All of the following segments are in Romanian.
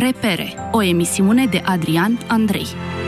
Repere, o emisiune de Adrian Andrei.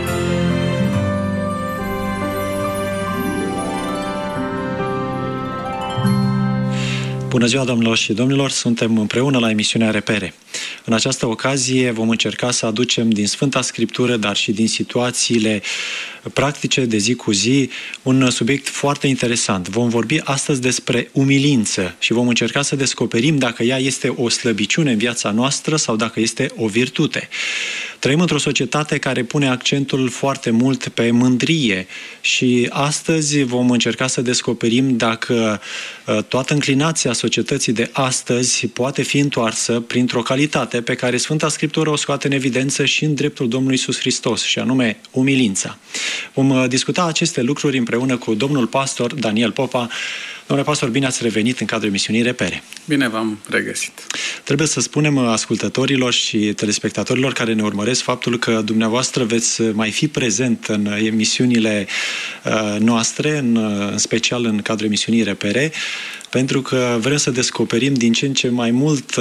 Bună ziua, doamnelor și domnilor! Suntem împreună la emisiunea Repere. În această ocazie vom încerca să aducem din Sfânta Scriptură, dar și din situațiile practice de zi cu zi, un subiect foarte interesant. Vom vorbi astăzi despre umilință și vom încerca să descoperim dacă ea este o slăbiciune în viața noastră sau dacă este o virtute. Trăim într-o societate care pune accentul foarte mult pe mândrie și astăzi vom încerca să descoperim dacă toată înclinația societății de astăzi poate fi întoarsă printr-o calitate pe care Sfânta Scriptură o scoate în evidență și în dreptul Domnului Iisus Hristos, și anume umilința. Vom discuta aceste lucruri împreună cu domnul pastor Daniel Popa. Domnule pastor, bine ați revenit în cadrul emisiunii Repere. Bine v-am regăsit. Trebuie să spunem ascultătorilor și telespectatorilor care ne urmăresc faptul că dumneavoastră veți mai fi prezent în emisiunile noastre, în special în cadrul emisiunii Repere, pentru că vrem să descoperim din ce în ce mai multe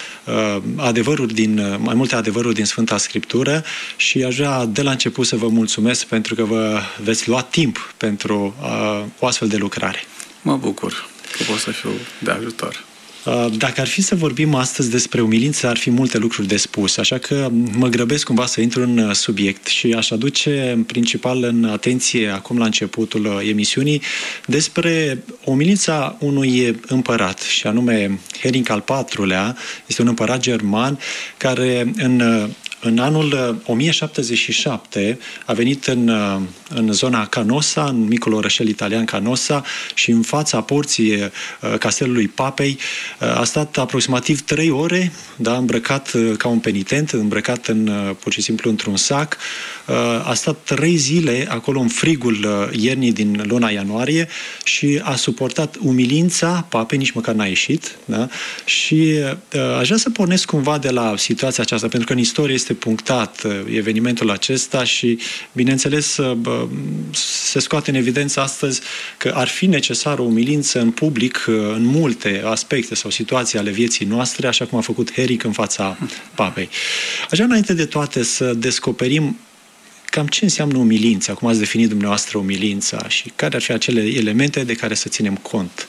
adevăruri din Sfânta Scriptură și aș vrea de la început să vă mulțumesc pentru că vă veți lua timp pentru o astfel de lucrare. Mă bucur că pot să fiu de ajutor. Dacă ar fi să vorbim astăzi despre umilință, ar fi multe lucruri de spus, așa că mă grăbesc cumva să intru în subiect și aș aduce în principal în atenție acum la începutul emisiunii despre umilința unui împărat, și anume Henric al IV-lea, este un împărat german care în anul 1077 a venit în zona Canossa, în micul orășel italian Canossa, și în fața porții castelului Papei a stat aproximativ 3 ore, îmbrăcat ca un penitent, îmbrăcat pur și simplu într-un sac. A stat 3 zile acolo în frigul iernii din luna ianuarie și a suportat umilința Papei, nici măcar n-a ieșit. Da? Și aș vrea să pornesc cumva de la situația aceasta, pentru că în istorie este punctat evenimentul acesta și, bineînțeles, se scoate în evidență astăzi că ar fi necesară o umilință în public în multe aspecte sau situații ale vieții noastre, așa cum a făcut Henric în fața Papei. Aș vrea înainte de toate să descoperim cam ce înseamnă umilința, cum ați definit dumneavoastră umilința și care ar fi acele elemente de care să ținem cont.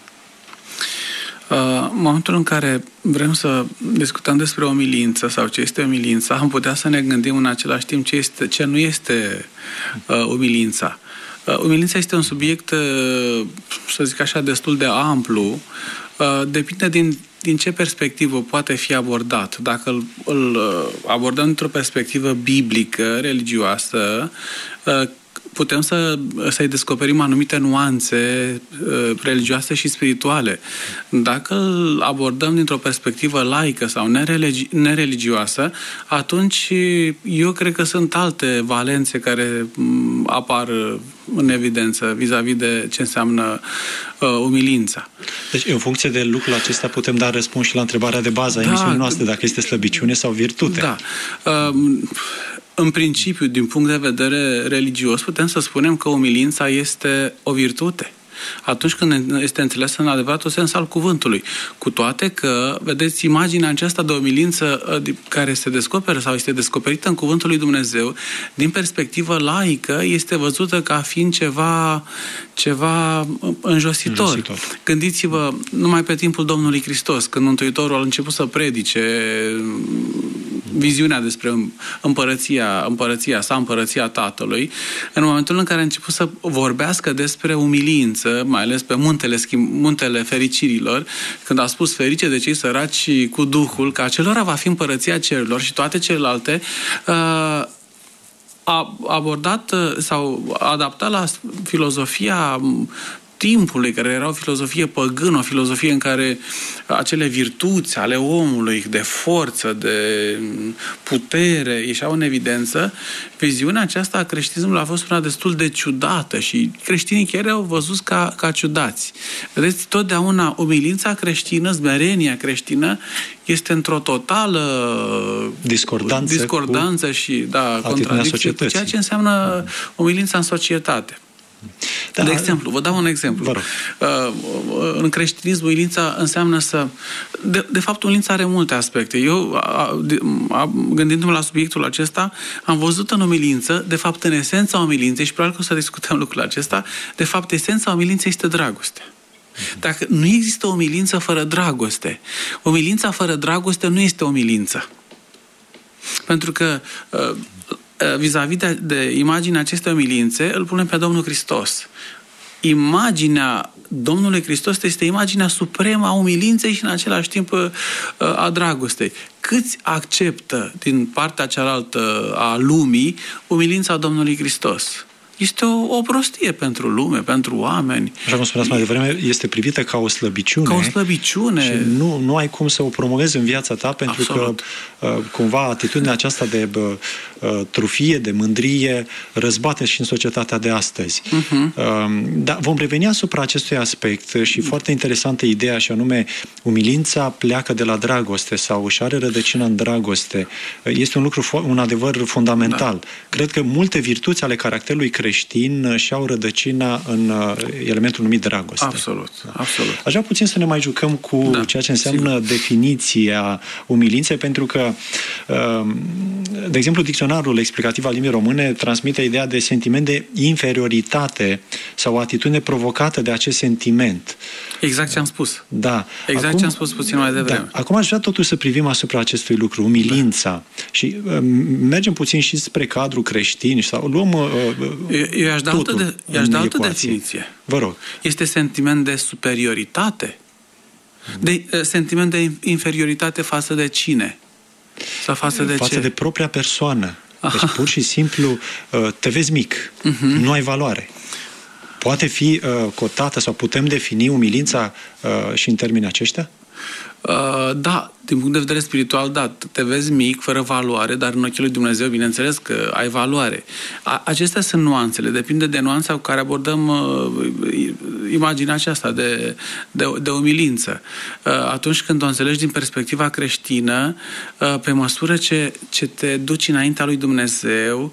În momentul în care vrem să discutăm despre umilință sau ce este umilința, am putea să ne gândim în același timp ce nu este umilința. Umilința este un subiect, să zic așa, destul de amplu. Depinde din ce perspectivă poate fi abordat. Dacă îl abordăm într-o perspectivă biblică, religioasă, putem să-i descoperim anumite nuanțe religioase și spirituale. Dacă îl abordăm dintr-o perspectivă laică sau nereligioasă, atunci eu cred că sunt alte valențe care apar în evidență vis-a-vis de ce înseamnă umilința. Deci, în funcție de lucrul acesta, putem da răspuns și la întrebarea de bază a emisiunii noastre, dacă este slăbiciune sau virtute. Da. În principiu, din punct de vedere religios, putem să spunem că umilința este o virtute. Atunci când este înțelesă în adevăratul sens al cuvântului. Cu toate că, vedeți, imaginea aceasta de umilință care se descoperă sau este descoperită în cuvântul lui Dumnezeu, din perspectivă laică, este văzută ca fiind ceva înjositor. Gândiți-vă numai pe timpul Domnului Hristos, când Mântuitorul a început să predice viziunea despre împărăția sa, împărăția Tatălui, în momentul în care a început să vorbească despre umilință, mai ales pe muntele fericirilor, când a spus ferice de cei săraci cu Duhul, că acelora va fi împărăția cerurilor și toate celelalte, a abordat sau adaptat la filozofia timpului, care era o filozofie păgână, o filozofie în care acele virtuți ale omului, de forță, de putere, ieșeau în evidență. Viziunea aceasta a creștinismului a fost una destul de ciudată și creștinii chiar au văzut ca ciudați. Vedeți, totdeauna umilința creștină, smerenia creștină este într-o totală discordanță și contradicție cu ceea ce înseamnă umilința în societate. De exemplu, vă dau un exemplu. În creștinism, umilința înseamnă să... De fapt, umilința are multe aspecte. Eu, gândindu-mă la subiectul acesta, am văzut în umilință, de fapt, în esența umilinței, și probabil că o să discutăm lucrul acesta, de fapt, esența umilinței este dragoste. Dacă nu există umilință fără dragoste, umilința fără dragoste nu este umilință. Pentru că vis-a-vis de imaginea acestei umilințe, îl punem pe Domnul Hristos. Imaginea Domnului Hristos este imaginea supremă a umilinței și în același timp a dragostei. Câți acceptă din partea cealaltă a lumii umilința Domnului Hristos? Este o prostie pentru lume, pentru oameni. Așa cum spuneați mai devreme, este privită ca o slăbiciune. Ca o slăbiciune. Și nu ai cum să o promovezi în viața ta, pentru Absolut. Că cumva atitudinea aceasta de trufie, de mândrie, răzbate și în societatea de astăzi. Dar vom reveni asupra acestui aspect și foarte interesantă ideea, și anume, umilința pleacă de la dragoste sau își are rădăcină în dragoste. Este un adevăr fundamental. Da. Cred că multe virtuți ale caracterului creștin și-au rădăcina în elementul numit dragoste. Absolut. Aș vrea puțin să ne mai jucăm cu ceea ce înseamnă definiția umilinței, pentru că, de exemplu, dicționarul explicativ al limbii române transmite ideea de sentiment de inferioritate sau o atitudine provocată de acest sentiment. Exact ce am spus. Da. Exact ce am spus puțin mai devreme. Da. Acum aș vrea totuși să privim asupra acestui lucru, umilința. Da. Și mergem puțin și spre cadrul creștin sau luăm eu i-aș da altă definiție. Vă rog. Este sentiment de superioritate. Sentiment de inferioritate față de cine? Sau față de propria persoană. Deci pur și simplu te vezi mic. Nu ai valoare. Poate fi cotată sau putem defini umilința și în termenii aceștia? Da, din punct de vedere spiritual, da, te vezi mic, fără valoare, dar în ochii lui Dumnezeu, bineînțeles că ai valoare. Acestea sunt nuanțele, depinde de nuanța cu care abordăm imaginea aceasta de umilință. Atunci când o înțelegi din perspectiva creștină, pe măsură ce te duci înaintea lui Dumnezeu,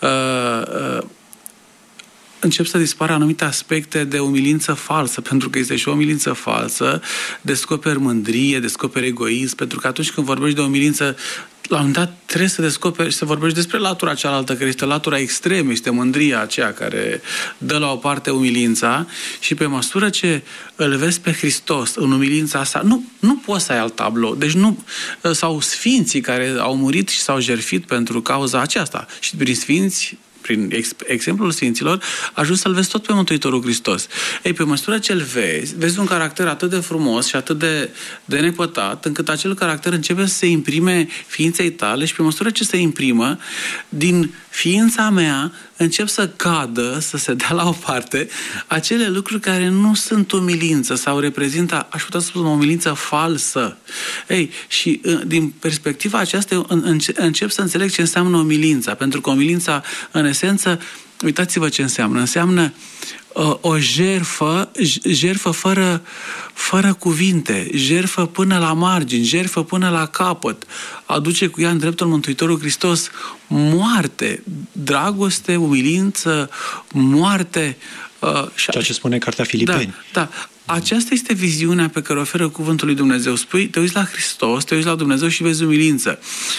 încep să dispară anumite aspecte de umilință falsă, pentru că este și o umilință falsă, descoperi mândrie, descoperi egoism, pentru că atunci când vorbești de umilință, la un moment dat trebuie să descoperi, să vorbești despre latura cealaltă, care este latura extremă, este mândria aceea care dă la o parte umilința, și pe măsură ce îl vezi pe Hristos în umilința asta, nu poți să ai alt tablou. Deci sau sfinții care au murit și s-au jertfit pentru cauza aceasta. Și prin sfinți, prin exemplul sfinților, ajungi să-L vezi tot pe Mântuitorul Hristos. Ei, pe măsură ce îl vezi un caracter atât de frumos și atât de nepătat, încât acel caracter începe să se imprime ființei tale, și pe măsură ce se imprimă, din ființa mea încep să cadă, să se dea la o parte acele lucruri care nu sunt umilință sau reprezintă, aș putea să spun, o umilință falsă. Ei, și din perspectiva aceasta încep să înțeleg ce înseamnă umilința, pentru că umilința, în esență, uitați-vă ce înseamnă. Înseamnă o jertfă fără cuvinte, jertfă până la margini, jertfă până la capăt. Aduce cu ea în dreptul Mântuitorul Hristos moarte, dragoste, umilință, moarte. Ceea ce spune Cartea Filipeni. Da. Aceasta este viziunea pe care o oferă Cuvântul lui Dumnezeu. Spui, te uiți la Hristos, te uiți la Dumnezeu și vezi umilință.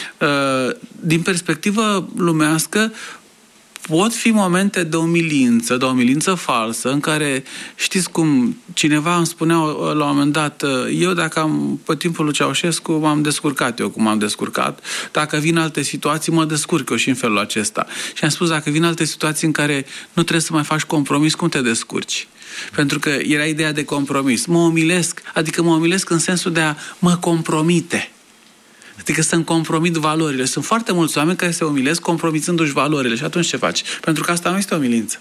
Din perspectivă lumească, pot fi momente de umilință falsă, în care, știți cum, cineva îmi spunea la un moment dat, eu pe timpul lui Ceaușescu m-am descurcat eu cum m-am descurcat, dacă vin alte situații mă descurc eu și în felul acesta. Și am spus, dacă vin alte situații în care nu trebuie să mai faci compromis, cum te descurci? Pentru că era ideea de compromis. Mă umilesc în sensul de a mă compromite. Adică să-mi compromit valorile. Sunt foarte mulți oameni care se umilesc compromițându-și valorile. Și atunci ce faci? Pentru că asta nu este umilință.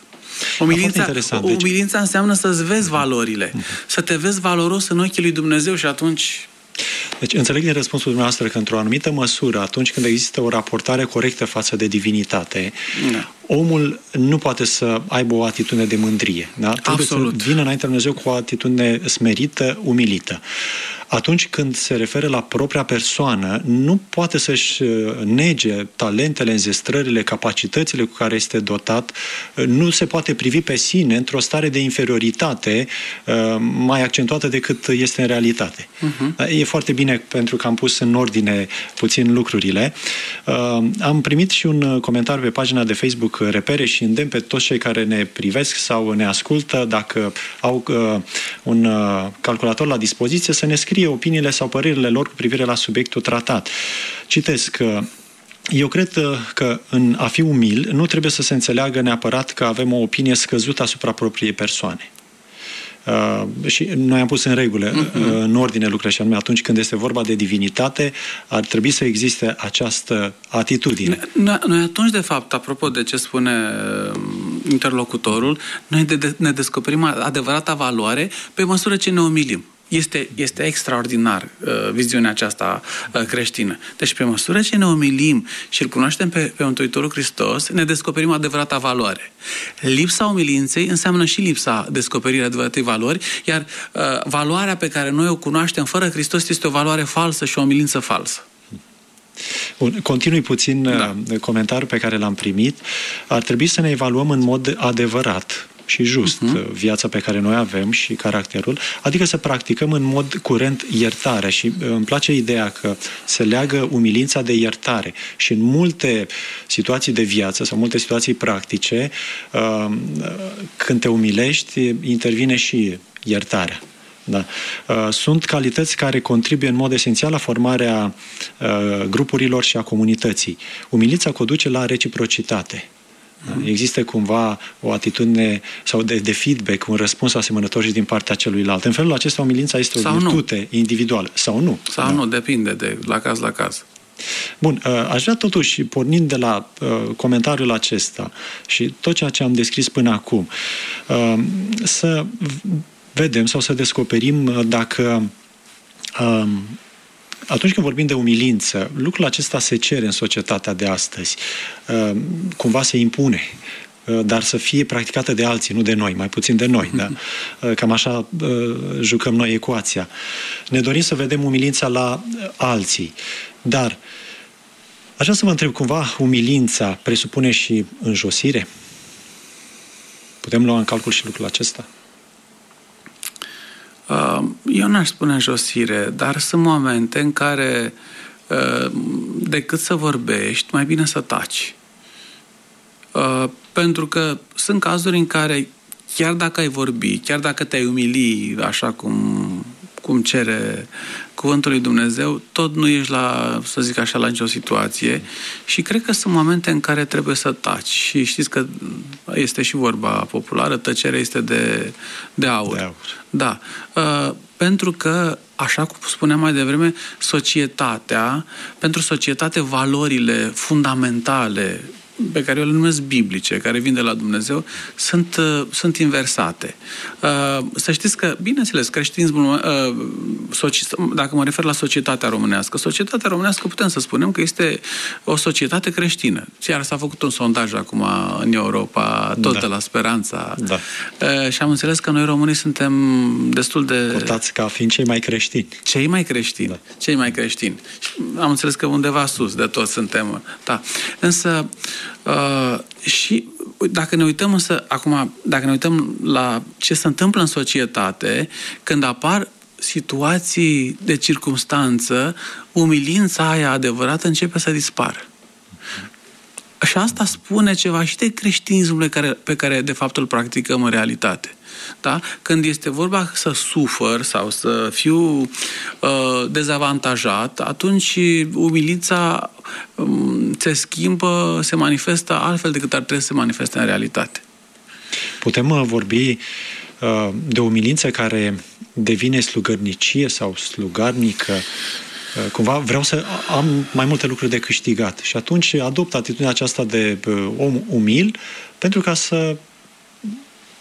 Umilința înseamnă să-ți vezi valorile. Să te vezi valoros în ochii lui Dumnezeu și atunci... Deci înțeleg din răspunsul dumneavoastră că într-o anumită măsură, atunci când există o raportare corectă față de divinitate, omul nu poate să aibă o atitudine de mândrie. Da? Trebuie să vină înaintea lui Dumnezeu cu o atitudine smerită, umilită. atunci când se referă la propria persoană, nu poate să-și nege talentele, înzestrările, capacitățile cu care este dotat, nu se poate privi pe sine într-o stare de inferioritate mai accentuată decât este în realitate. E foarte bine pentru că am pus în ordine puțin lucrurile. Am primit și un comentariu pe pagina de Facebook Repere și îndemn pe toți cei care ne privesc sau ne ascultă, dacă au un calculator la dispoziție, să ne scrie opiniile sau părerile lor cu privire la subiectul tratat. Citesc: eu cred că în a fi umil nu trebuie să se înțeleagă neapărat că avem o opinie scăzută asupra propriei persoane. Și noi am pus în regulă, în ordine lucrurile, și anume atunci când este vorba de divinitate, ar trebui să existe această atitudine. Noi atunci, de fapt, apropo de ce spune interlocutorul, noi ne descoperim adevărata valoare pe măsură ce ne umilim. Este extraordinar viziunea aceasta creștină. Deci, pe măsură ce ne umilim și îl cunoaștem pe Mântuitorul Hristos, ne descoperim adevărata valoare. Lipsa umilinței înseamnă și lipsa descoperirii adevăratei valori, iar valoarea pe care noi o cunoaștem fără Hristos este o valoare falsă și o umilință falsă. Continui puțin comentariul pe care l-am primit. Ar trebui să ne evaluăm în mod adevărat și just viața pe care noi avem și caracterul, adică să practicăm în mod curent iertarea. Și îmi place ideea că se leagă umilința de iertare. Și în multe situații de viață sau multe situații practice, când te umilești, intervine și iertarea. Da. Sunt calități care contribuie în mod esențial la formarea grupurilor și a comunității. Umilința conduce la reciprocitate. Există cumva o atitudine sau de feedback, un răspuns asemănător și din partea celuilalt. În felul acesta, umilința este o virtute individuală. Sau nu. Sau nu, depinde de la caz la caz. Bun, aș vrea totuși, pornind de la comentariul acesta și tot ceea ce am descris până acum, să vedem sau să descoperim dacă atunci când vorbim de umilință, lucrul acesta se cere în societatea de astăzi. Cumva se impune, dar să fie practicată de alții, nu de noi, mai puțin de noi. Da? Cam așa jucăm noi ecuația. Ne dorim să vedem umilința la alții, dar aș vrea să vă întreb, cumva umilința presupune și înjosire? Putem lua în calcul și lucrul acesta? Eu n-aș spune înjosire, dar sunt momente în care decât să vorbești, mai bine să taci. Pentru că sunt cazuri în care chiar dacă ai vorbi, chiar dacă te-ai umili așa cum cere cuvântul lui Dumnezeu, tot nu ești să zic așa, la nicio situație și cred că sunt momente în care trebuie să taci. Și știți că este și vorba populară, tăcerea este de aur. Da. Pentru că, așa cum spuneam mai devreme, pentru societate valorile fundamentale pe care eu le numesc biblice, care vin de la Dumnezeu, sunt inversate. Să știți că, bineînțeles, creștinismul, dacă mă refer la societatea românească putem să spunem că este o societate creștină. Iar s-a făcut un sondaj acum în Europa, tot de la Speranța. Da. Și am înțeles că noi românii suntem destul de... cotați ca fiind cei mai creștini. Cei mai creștini. Da. Cei mai creștini. Am înțeles că undeva sus de toți suntem. Da. Însă și dacă ne uităm la ce se întâmplă în societate, când apar situații de circumstanță, umilința aia adevărată începe să dispară. Și asta spune ceva și de creștinismul pe care de fapt îl practicăm în realitate. Da? Când este vorba să sufăr sau să fiu dezavantajat, atunci umilința se schimbă, se manifestă altfel decât ar trebui să se manifeste în realitate. Putem vorbi de umilință care devine slugărnicie sau slugarnică. Cumva vreau să am mai multe lucruri de câștigat și atunci adopt atitudinea aceasta de om umil pentru ca să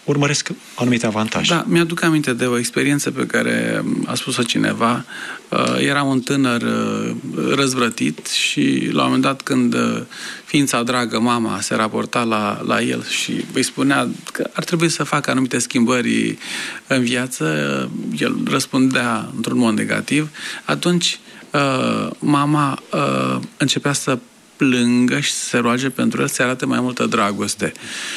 urmăresc anumite avantaje. Da, mi-aduc aminte de o experiență pe care a spus-o cineva. Era un tânăr răzvrătit și la un moment dat când ființa dragă, mama, se raporta la el și îi spunea că ar trebui să facă anumite schimbări în viață, el răspundea într-un mod negativ, atunci mama începea să plângă și să se roage pentru el, să arate mai multă dragoste.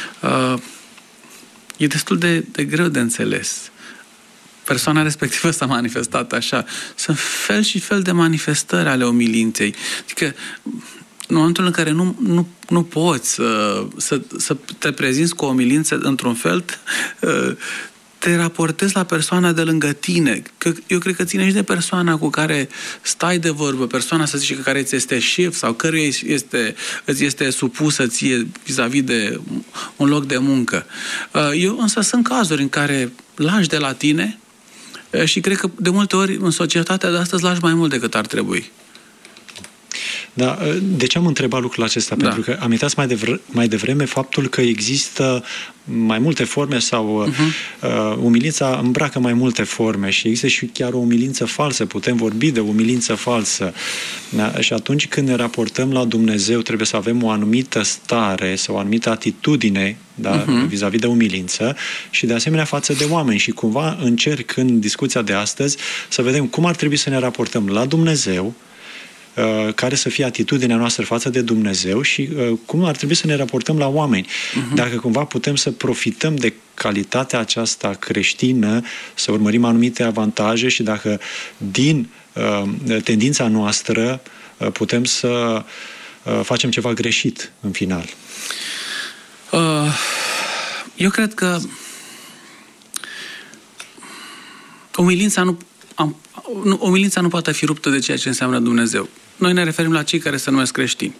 E destul de greu de înțeles. Persoana respectivă s-a manifestat așa. Sunt fel și fel de manifestări ale umilinței. Adică, în momentul în care nu poți să te prezinți cu o umilință într-un fel, te raportezi la persoana de lângă tine. Că eu cred că ține și de persoana cu care stai de vorbă, persoana, să zici, care îți este șef sau căruia îți este supusă ție vis-a-vis de un loc de muncă. Eu însă sunt cazuri în care lași de la tine și cred că de multe ori în societatea de astăzi lași mai mult decât ar trebui. Da, de ce am întrebat lucrul acesta? Pentru că amintați mai devreme faptul că există mai multe forme sau umilința îmbracă mai multe forme și există și chiar o umilință falsă. Putem vorbi de umilință falsă. Da? Și atunci când ne raportăm la Dumnezeu trebuie să avem o anumită stare sau o anumită atitudine, da? Vis-a-vis de umilință și de asemenea față de oameni. Și cumva încerc în discuția de astăzi să vedem cum ar trebui să ne raportăm la Dumnezeu, care să fie atitudinea noastră față de Dumnezeu și cum ar trebui să ne raportăm la oameni. Dacă cumva putem să profităm de calitatea aceasta creștină, să urmărim anumite avantaje și dacă din tendința noastră putem să facem ceva greșit în final. Eu cred că umilința nu poate fi ruptă de ceea ce înseamnă Dumnezeu. Noi ne referim la cei care se numesc creștini.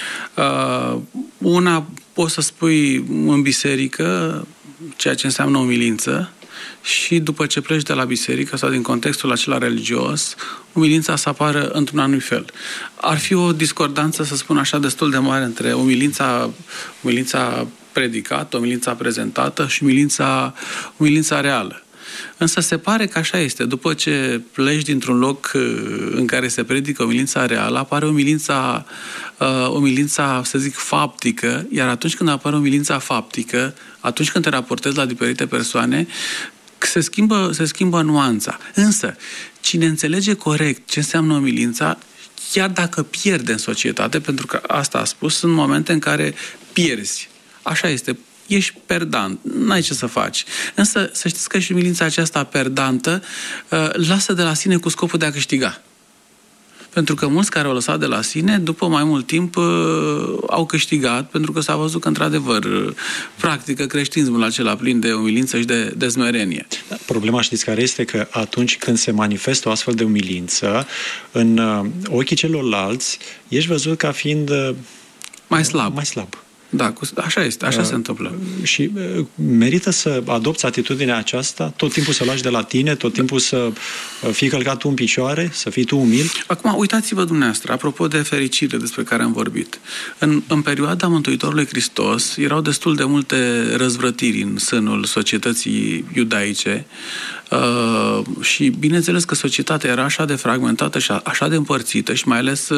Una, poți să spui în biserică ceea ce înseamnă umilință și după ce pleci de la biserică sau din contextul acela religios, umilința să apară într-un anumit fel. Ar fi o discordanță, să spun așa, destul de mare între umilința predicată, umilința prezentată și umilința reală. Însă se pare că așa este. După ce pleci dintr-un loc în care se predică umilința reală, apare umilința, să zic, faptică, iar atunci când apare umilința faptică, atunci când te raportezi la diferite persoane, se schimbă nuanța. Însă, cine înțelege corect ce înseamnă umilința, chiar dacă pierde în societate, pentru că asta a spus, sunt momente în care pierzi. Așa este. Ești perdant, n-ai ce să faci. Însă să știți că și umilința aceasta perdantă lasă de la sine cu scopul de a câștiga. Pentru că mulți care au lăsat de la sine, după mai mult timp au câștigat, pentru că s-a văzut că, într-adevăr, practică creștinismul acela plin de umilință și de smerenie. Problema, știți care este? Că atunci când se manifestă o astfel de umilință, în ochii celorlalți, ești văzut ca fiind mai slab. Da, așa este, așa se întâmplă. Și merită să adopți atitudinea aceasta, tot timpul să lași de la tine, tot timpul să fii călcat tu în picioare, să fii tu umil? Acum, uitați-vă dumneavoastră, apropo de fericire despre care am vorbit. În perioada Mântuitorului Hristos erau destul de multe răzvrătiri în sânul societății iudaice și bineînțeles că societatea era așa de fragmentată și așa de împărțită și mai ales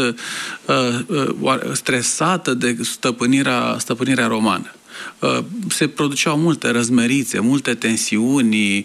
stresată de stăpânirea romană. Se produceau multe răzmerițe, multe tensiuni,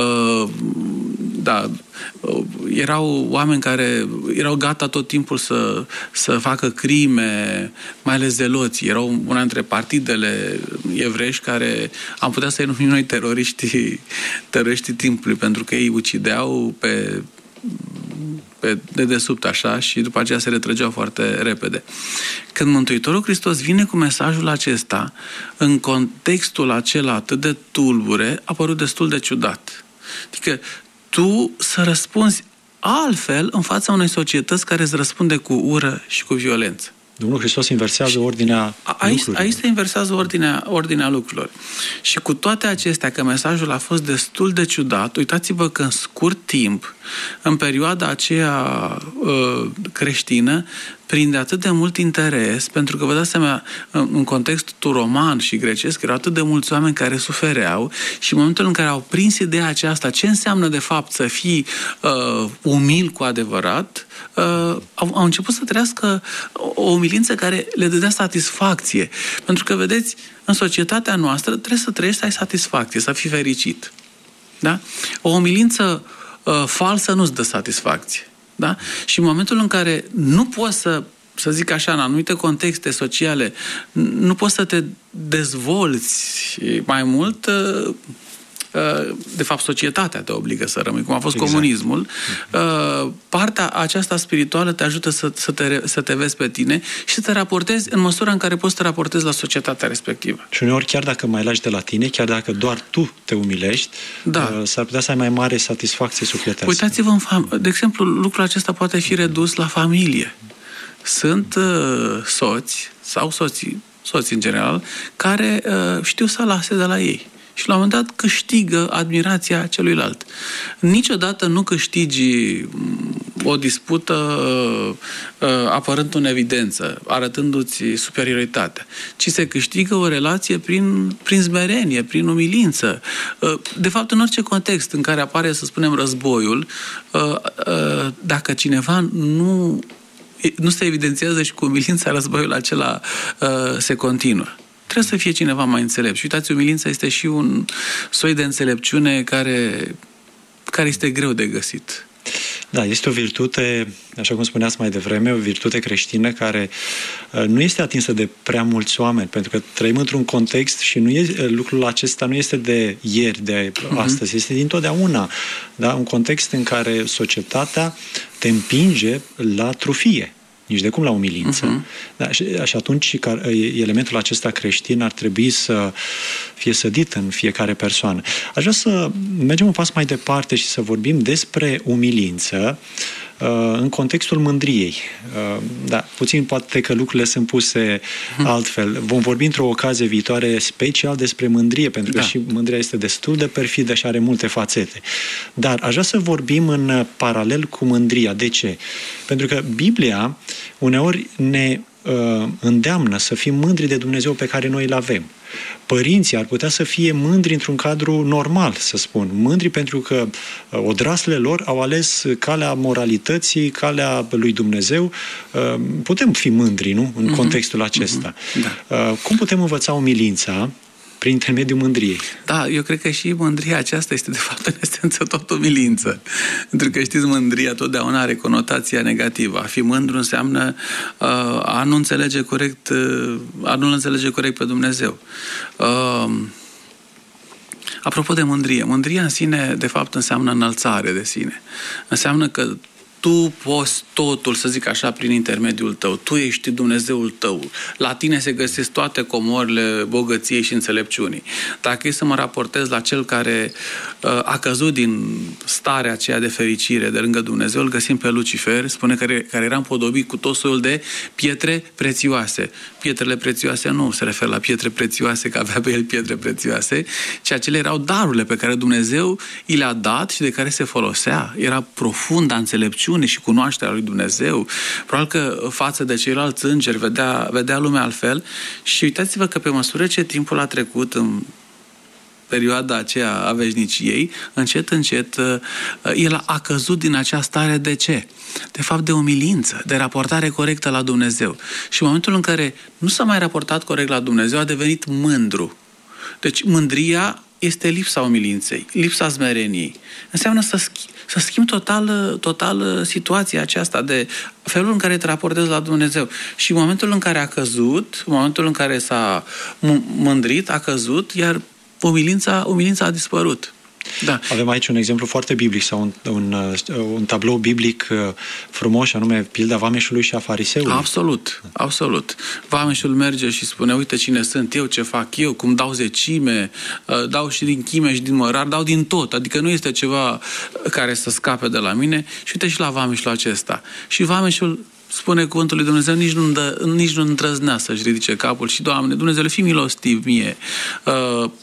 erau oameni care erau gata tot timpul să facă crime, mai ales zeloții. Erau una dintre partidele evrești care am putea să-i numim noi teroriștii timpului, pentru că ei ucideau pe dedesubt așa și după aceea se retrăgeau foarte repede. Când Mântuitorul Hristos vine cu mesajul acesta, în contextul acela atât de tulbure, a părut destul de ciudat. Adică tu să răspunzi altfel în fața unei societăți care îți răspunde cu ură și cu violență. Domnul Hristos inversează ordinea lucrurilor. Aici se inversează ordinea lucrurilor. Și cu toate acestea, că mesajul a fost destul de ciudat, uitați-vă că în scurt timp, în perioada aceea creștină, prinde atât de mult interes, pentru că vă dați seama, în contextul roman și grecesc, erau atât de mulți oameni care sufereau și în momentul în care au prins ideea aceasta, ce înseamnă de fapt să fii umil cu adevărat, au început să trăiască o umilință care le dădea satisfacție. Pentru că, vedeți, în societatea noastră trebuie să trăiești să ai satisfacție, să fii fericit. Da? O umilință falsă nu-ți dă satisfacție. Da? Și în momentul în care nu poți să zic așa, în anumite contexte sociale, nu poți să te dezvolți mai mult, de fapt societatea te obligă să rămâi, cum a fost comunismul, partea aceasta spirituală te ajută să te vezi pe tine și să te raportezi în măsura în care poți să te raportezi la societatea respectivă. Și uneori, chiar dacă mai lași de la tine, chiar dacă doar tu te umilești, s-ar putea să ai mai mare satisfacție sufletească. Uitați-vă, de exemplu, lucrul acesta poate fi redus la familie. Sunt soți sau soți în general, care știu să lase de la ei. Și la un moment dat câștigă admirația celuilalt. Niciodată nu câștigi o dispută apărând în evidență, arătându-ți superioritatea, ci se câștigă o relație prin smerenie, prin umilință. De fapt, în orice context în care apare, să spunem, războiul, dacă cineva nu se evidențiază și cu umilința, războiul acela se continuă. Trebuie să fie cineva mai înțelept. Și uitați, umilința este și un soi de înțelepciune care este greu de găsit. Da, este o virtute, așa cum spuneați mai devreme, o virtute creștină care nu este atinsă de prea mulți oameni, pentru că trăim într-un context și lucrul acesta nu este de ieri, de astăzi, este dintotdeauna. Da? Un context în care societatea te împinge la trufie. Nici de cum la umilință. Da, și atunci elementul acesta creștin ar trebui să fie sădit în fiecare persoană. Aș vrea să mergem un pas mai departe și să vorbim despre umilință în contextul mândriei. Da, puțin poate că lucrurile sunt puse altfel. Vom vorbi într-o ocazie viitoare special despre mândrie, pentru că și mândria este destul de perfidă și are multe fațete. Dar aș vrea să vorbim în paralel cu mândria. De ce? Pentru că Biblia uneori ne îndeamnă să fim mândri de Dumnezeu pe care noi îl avem. Părinții ar putea să fie mândri într-un cadru normal, să spun. Mândri pentru că odraslele lor au ales calea moralității, calea lui Dumnezeu. Putem fi mândri, nu? În contextul acesta. Cum putem învăța umilința? Prin intermediul mândriei. Da, eu cred că și mândria aceasta este, de fapt, în esență tot umilință. Pentru că, știți, mândria totdeauna are conotația negativă. A fi mândru înseamnă a nu înțelege corect, pe Dumnezeu. Apropo de mândrie, mândria în sine, de fapt, înseamnă înălțare de sine. Înseamnă că tu poți totul, să zic așa, prin intermediul tău. Tu ești Dumnezeul tău. La tine se găsesc toate comorile bogăției și înțelepciunii. Dacă e să mă raportez la cel care a căzut din starea aceea de fericire de lângă Dumnezeu, îl găsim pe Lucifer, spune care era împodobit cu tot soiul de pietre prețioase. Pietrele prețioase nu se referă la pietre prețioase, că avea pe el pietre prețioase, ci acele erau darurile pe care Dumnezeu i le-a dat și de care se folosea. Era profunda înțelepciune și cunoașterea lui Dumnezeu. Probabil că față de ceilalți îngeri vedea lumea altfel și uitați-vă că pe măsură ce timpul a trecut în perioada aceea a veșniciei, încet, el a căzut din acea stare. De ce? De fapt, de umilință, de raportare corectă la Dumnezeu. Și în momentul în care nu s-a mai raportat corect la Dumnezeu, a devenit mândru. Deci, mândria este lipsa umilinței, lipsa smereniei. Înseamnă să schimbi total situația aceasta de felul în care te raportezi la Dumnezeu. Și în momentul în care a căzut, în momentul în care s-a mândrit, a căzut, iar umilința a dispărut. Da. Avem aici un exemplu foarte biblic sau un tablou biblic frumos, anume pilda vameșului și a fariseului. Absolut. Vameșul merge și spune, uite cine sunt eu, ce fac eu, cum dau zecime, dau și din chime și din mărar, dau din tot. Adică nu este ceva care să scape de la mine. Și uite și la vameșul acesta. Și vameșul spune cuvântul lui Dumnezeu, nici nu îndrăznea să-și ridice capul și, Doamne, Dumnezeule, fii milostiv mie,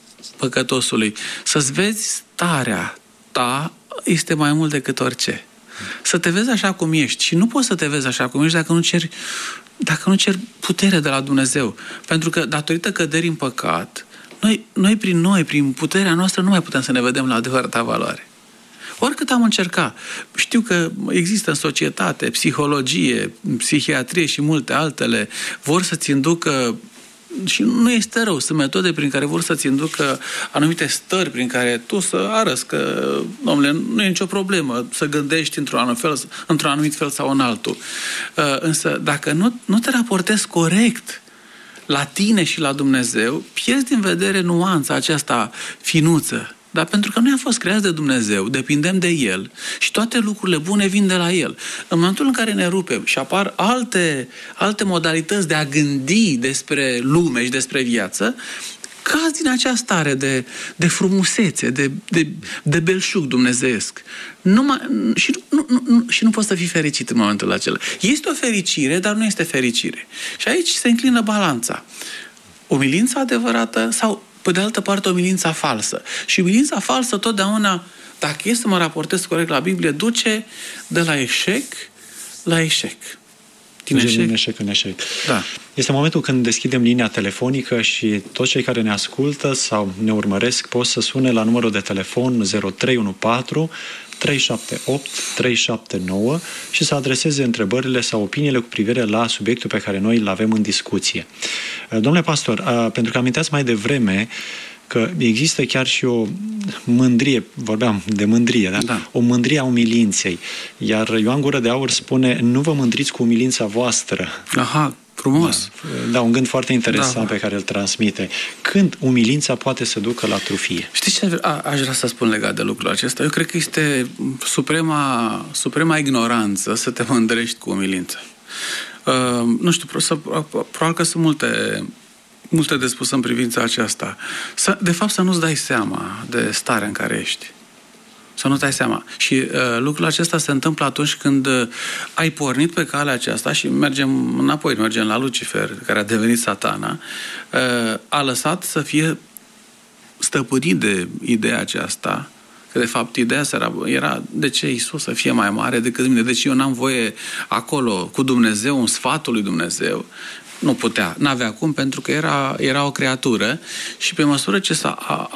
păcătosului. Să-ți vezi starea ta este mai mult decât orice. Să te vezi așa cum ești. Și nu poți să te vezi așa cum ești dacă nu ceri putere de la Dumnezeu. Pentru că, datorită căderii în păcat, noi, prin puterea noastră, nu mai putem să ne vedem la adevărata valoare. Oricât am încercat. Știu că există în societate, psihologie, psihiatrie și multe altele, vor să-ți inducă, și nu este rău, sunt metode prin care vor să-ți inducă anumite stări prin care tu să arăți că, domnule, nu e nicio problemă să gândești într-un anumit fel sau în altul. Însă, dacă nu te raportezi corect la tine și la Dumnezeu, pierzi din vedere nuanța aceasta finuță. Dar pentru că noi am fost creați de Dumnezeu, depindem de El și toate lucrurile bune vin de la El. În momentul în care ne rupem și apar alte modalități de a gândi despre lume și despre viață, cazi din acea stare de frumusețe, de belșug dumnezeiesc. Și nu poți să fii fericit în momentul acela. Este o fericire, dar nu este fericire. Și aici se înclină balanța. Umilința adevărată sau, pe de altă parte, umilința falsă. Și umilința falsă totdeauna, dacă e să mă raportez corect la Biblie, duce de la eșec la eșec. Din eșec în eșec. Da. Este momentul când deschidem linia telefonică și toți cei care ne ascultă sau ne urmăresc pot să sune la numărul de telefon 0314 378 379 și să adreseze întrebările sau opiniile cu privire la subiectul pe care noi îl avem în discuție. Domnule pastor, pentru că aminteați mai devreme că există chiar și o mândrie, vorbeam de mândrie, da? Da. O mândrie a umilinței. Iar Ioan Gură de Aur spune, nu vă mândriți cu umilința voastră. Aha, frumos. Da, un gând foarte interesant pe care îl transmite. Când umilința poate să ducă la trufie? Știți ce aș vrea să spun legat de lucrul acesta? Eu cred că este suprema ignoranță să te mândrești cu umilință. Nu știu, probabil că sunt multe de spus în privința aceasta. De fapt, să nu-ți dai seama de starea în care ești. Să nu-ți dai seama. Și lucrul acesta se întâmplă atunci când ai pornit pe calea aceasta și mergem la Lucifer, care a devenit Satana, a lăsat să fie stăpânit de ideea aceasta, că de fapt ideea era de ce Iisus să fie mai mare decât mine, deci eu n-am voie acolo cu Dumnezeu, un sfatul lui Dumnezeu. Nu putea, n-avea cum, pentru că era o creatură și pe măsură ce s-a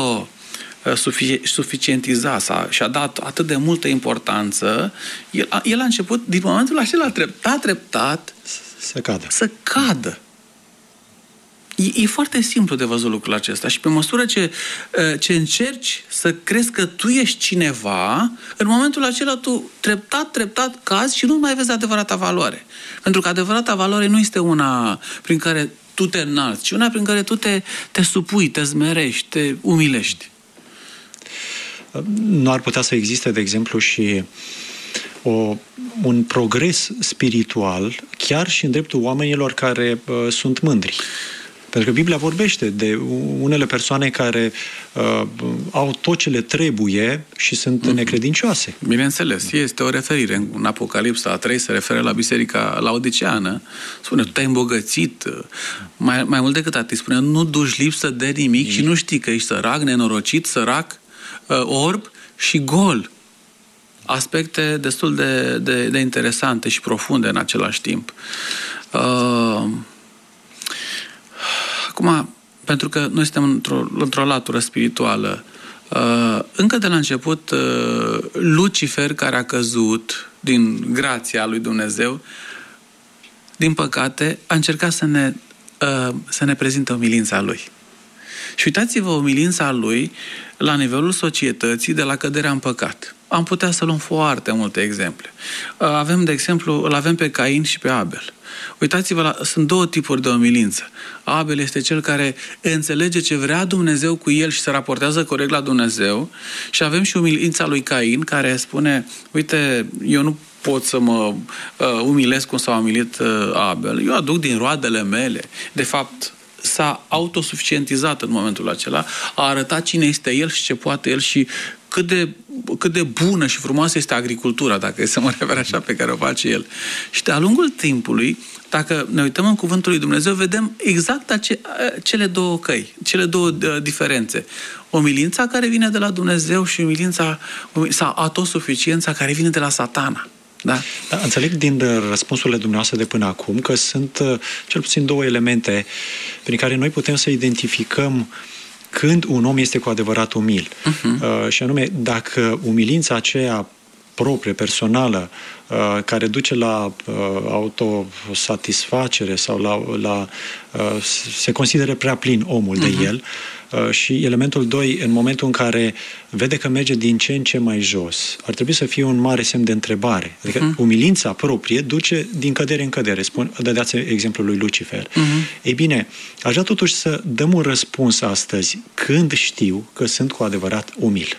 suficientizat și a dat atât de multă importanță, el a început, din momentul acela, treptat, să cadă. E foarte simplu de văzut lucrul acesta și pe măsură ce încerci să crezi că tu ești cineva, în momentul acela tu treptat cazi și nu mai vezi adevărata valoare. Pentru că adevărata valoare nu este una prin care tu te înalți, ci una prin care tu te supui, te zmerești, te umilești. Nu ar putea să existe, de exemplu, și un progres spiritual chiar și în dreptul oamenilor care sunt mândri. Pentru că Biblia vorbește de unele persoane care au tot ce le trebuie și sunt necredincioase. Bineînțeles, este o referire. În Apocalipsa 3 se referă la biserica laodiceană. Spune, tu te-ai îmbogățit. Mai mult decât atât, spune, nu duci lipsă de nimic și nu știi că ești sărac, nenorocit, sărac, orb și gol. Aspecte destul de interesante și profunde în același timp. Acum, pentru că noi suntem într-o latură spirituală, încă de la început, Lucifer, care a căzut din grația lui Dumnezeu, din păcate, a încercat să ne prezinte umilința lui. Și uitați-vă umilința lui la nivelul societății de la căderea în păcat. Am putea să luăm foarte multe exemple. De exemplu, îl avem pe Cain și pe Abel. Uitați-vă, sunt două tipuri de umilință. Abel este cel care înțelege ce vrea Dumnezeu cu el și se raportează corect la Dumnezeu și avem și umilința lui Cain care spune, uite, eu nu pot să mă umilesc cum s-a umilit Abel. Eu aduc din roadele mele. De fapt, s-a autosuficientizat în momentul acela, a arătat cine este el și ce poate el și cât de cât de bună și frumoasă este agricultura, dacă e să mă refer așa, pe care o face el. Și de-a lungul timpului, dacă ne uităm în Cuvântul lui Dumnezeu, vedem exact cele două căi, cele două diferențe. Umilința care vine de la Dumnezeu și umilința sau autosuficiența care vine de la Satana. Da? Da, înțeleg din răspunsurile dumneavoastră de până acum că sunt cel puțin două elemente prin care noi putem să identificăm când un om este cu adevărat umil. Și anume, dacă umilința aceea proprie, personală, care duce la autosatisfacere sau la se consideră prea plin omul de el, și elementul 2, în momentul în care vede că merge din ce în ce mai jos, ar trebui să fie un mare semn de întrebare. Adică umilința proprie duce din cădere în cădere. Dădeați exemplul lui Lucifer. Ei bine, aș vrea totuși să dăm un răspuns astăzi. Când știu că sunt cu adevărat umil?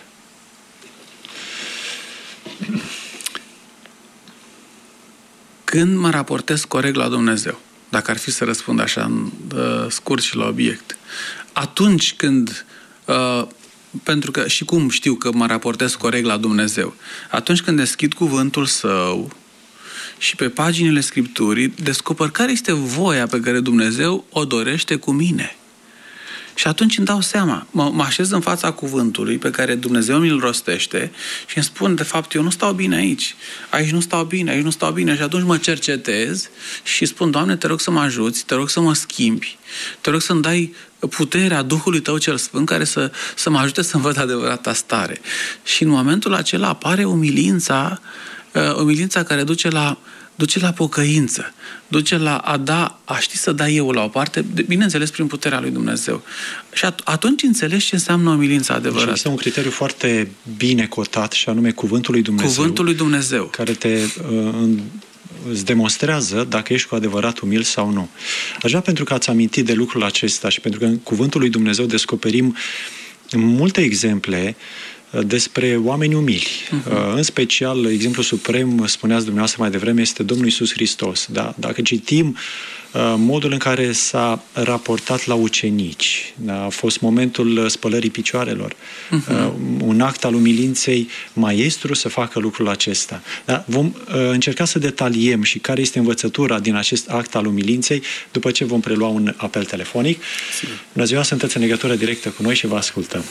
Când mă raportez corect la Dumnezeu, dacă ar fi să răspund așa în scurt și la obiect, atunci când, pentru că și cum știu că mă raportez corect la Dumnezeu, atunci când deschid cuvântul Său și pe paginile Scripturii descoper care este voia pe care Dumnezeu o dorește cu mine. Și atunci îmi dau seama, mă așez în fața cuvântului pe care Dumnezeu mi-l rostește și îmi spun, de fapt, eu nu stau bine aici. Aici nu stau bine, aici nu stau bine. Și atunci mă cercetez și spun, Doamne, te rog să mă ajuți, te rog să mă schimbi, te rog să-mi dai puterea Duhului Tău cel Sfânt care să mă ajute să-mi văd adevărata stare. Și în momentul acela apare umilința care duce la pocăință, duce la a ști să dai eu la o parte, bineînțeles prin puterea lui Dumnezeu. Și atunci înțelegi ce înseamnă umilința adevărată. Și este un criteriu foarte bine cotat, și anume Cuvântul lui Dumnezeu. Cuvântul lui Dumnezeu. Care îți demonstrează dacă ești cu adevărat umil sau nu. Așa, pentru că ați amintit de lucrul acesta și pentru că în Cuvântul lui Dumnezeu descoperim multe exemple despre oameni umili. În special, exemplul suprem, spuneați dumneavoastră mai devreme, este Domnul Iisus Hristos. Da? Dacă citim modul în care s-a raportat la ucenici, da? A fost momentul spălării picioarelor, un act al umilinței, maestru să facă lucrul acesta. Da? Vom încerca să detaliem și care este învățătura din acest act al umilinței după ce vom prelua un apel telefonic. Bună ziua, sunteți în legătură directă cu noi și vă ascultăm.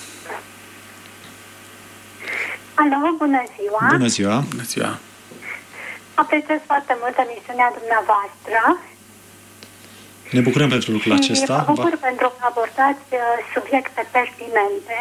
Alo, bună ziua! Bună ziua! Bună ziua! Apreciez foarte mult emisiunea dumneavoastră. Ne bucurăm pentru lucrul acesta. Mă bucur pentru că abordați subiecte pertinente.